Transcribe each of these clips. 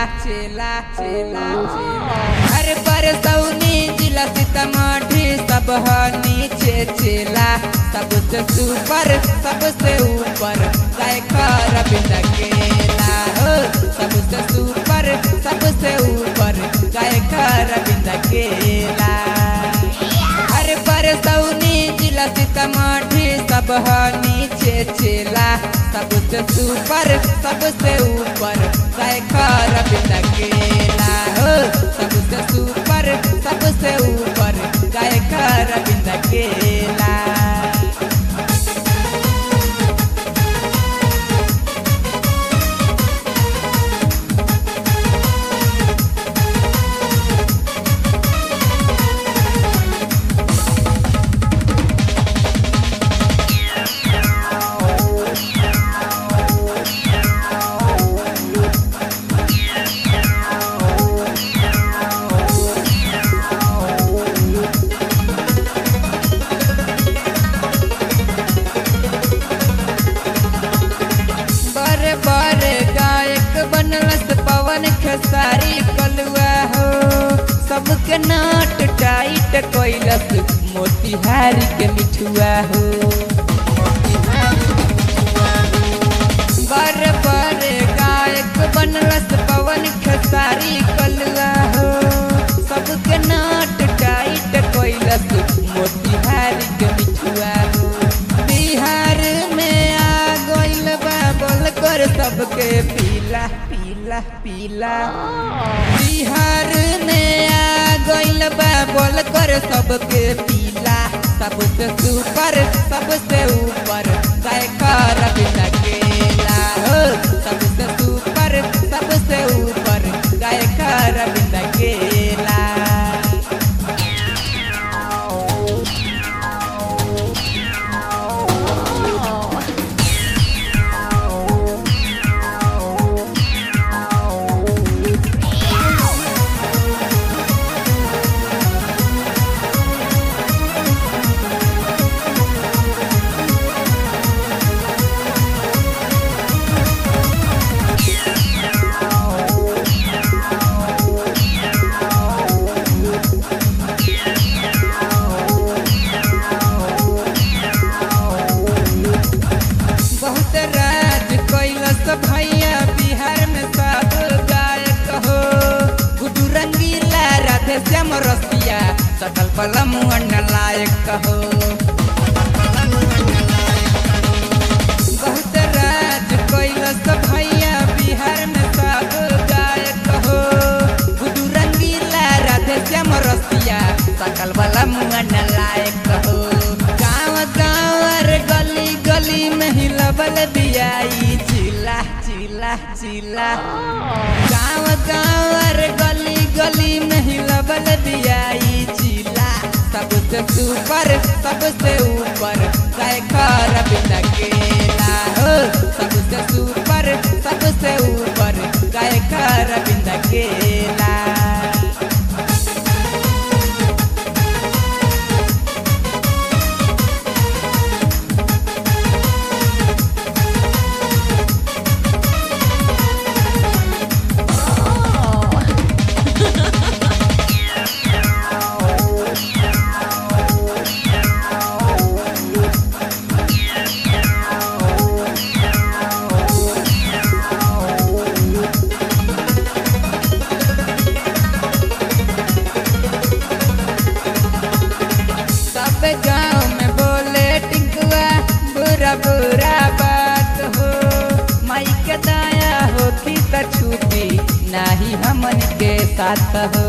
चेला चेला चेला अरे परसौनी जिला सीतामढ़ी सब नीचे चेला सबसे सुपर सबसे ऊपर गायकर बिंदा केला हो सबसे सुपर सबसे ऊपर गायकर बिंदा केला अरे परसौनी जिला सीतामढ़ी सब नीचे चेला सबसे सुपर सबसे ऊपर गायकर बिंदा केला हो सबसे सुपर सबसे ऊपर गायकर बिंदा केला खेसारी कलुआ हो सबके नाट टाइट कोइलस मोतिहारी के मिठुआ हो बार बार गायक बनलस पवन खेसारी कलुआ हो सबके नाट टाइट कोइलस मोतिहारी के मिठुआ हो बिहार में आ गइल बा बोल कर सबके पीला पीला पीला बिहार में आ गइल बा बोल कर सबके पीला सबसे सुपर सबसे ऊपर गायकर बिंदा केला हो सबसे सुपर सबसे ऊपर गायकर बिंदा केला भैया बिहार में सब गायक हो गुड्डू रंगीला राधे श्याम रसिया सकल बलम लायक हो बहुत राज कैलस भैया बिहार में सब गायक हो गुड्डू रंगीला राधे श्याम रसिया सकल बलम लायक हो गाँव गाँव गली गली में हिलबल बियाई चिला चिला चिला गाँव गाँव गली गली में हिलबल बियाई चिला सबसे सुपर सबसे ऊपर गायकर बिंदा केला हो सबसे सुपर सबसे ऊपर गायकर बिंदा केला गाँव में बोले टिंकुआ बुरा बुरा बात हो माई के दाया होती त छूटी नाही हमन के साथ हो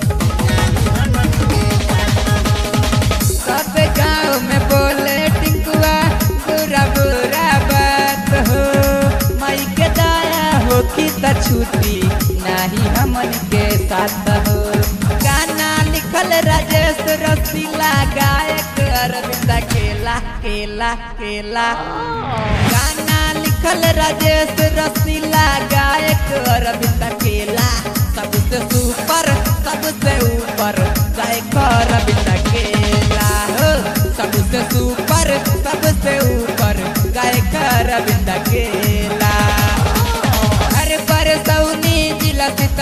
सब गाँव में बोले टिंकुआ बुरा बुरा बात हो माई के दाया होती त छूटी नाही हमन के साथ हो गाना लिखल राजेश रसीला गायक अरविंद केला केला केला गाना लिखल राजेश रसीला गायक अरविंद केला सबसे सुपर सबसे ऊपर गायकर अरविंद केला हो सबसे सुपर सबसे ऊपर गायकर अरविंद केला अरे परसौनी जिला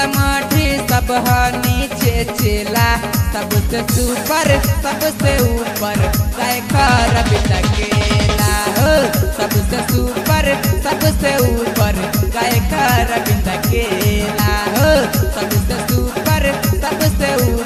ह नीचे चेला, सबसे सुपर सबसे ऊपर गायकर बिंदकेला हो, सबसे सुपर सबसे ऊपर गायकर बिंदकेला हो, सबसे सुपर सबसे ऊपर